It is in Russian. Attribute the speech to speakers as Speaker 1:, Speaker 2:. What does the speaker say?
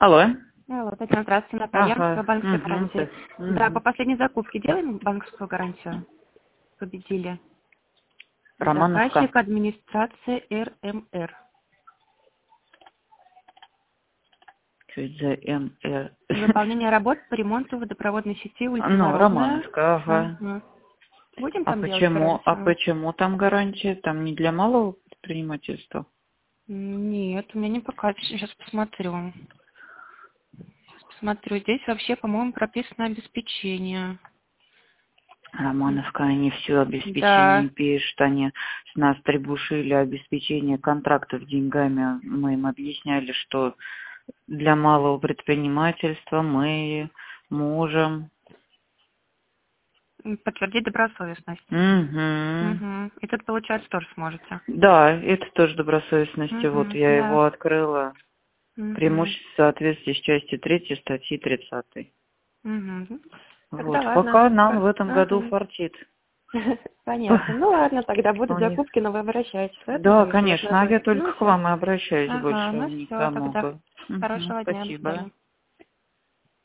Speaker 1: Алло.
Speaker 2: Алло, Татьяна, здравствуйте, Наталья,
Speaker 1: Ага.
Speaker 2: банковская гарантия. Да, по последней закупке делаем банковскую гарантию? Победили.
Speaker 1: Романовка.
Speaker 2: Заказчик администрация РМР.
Speaker 1: Что это за МР?
Speaker 2: Выполнение работ по ремонту водопроводной сети
Speaker 1: Ну,
Speaker 2: ультранародная.
Speaker 1: Романовка, ага.
Speaker 2: Будем
Speaker 1: А
Speaker 2: там делать
Speaker 1: почему там гарантия? Там не для малого предпринимательства?
Speaker 2: Нет, у меня не показывает. Сейчас посмотрю. Смотрю, здесь вообще, по-моему, прописано обеспечение.
Speaker 1: Романовка, они все обеспечение пишут, они с нас требушили обеспечение контрактов деньгами. Мы им объясняли, что для малого предпринимательства мы можем.
Speaker 2: Подтвердить добросовестность.
Speaker 1: Угу.
Speaker 2: И тут, получается, тоже сможете.
Speaker 1: Да, это тоже добросовестности. Вот я
Speaker 2: Да.
Speaker 1: его открыла. Преимущество соответствия с части 3 статьи 30. Вот,
Speaker 2: Тогда ладно.
Speaker 1: пока нам в этом году фартит.
Speaker 2: Понятно. Ну ладно, тогда будут закупки, но вы обращайтесь.
Speaker 1: Да, конечно, а я только к вам и обращаюсь больше,
Speaker 2: Ну все,
Speaker 1: никому.
Speaker 2: тогда. Хорошего дня, до
Speaker 1: Спасибо.
Speaker 2: свидания.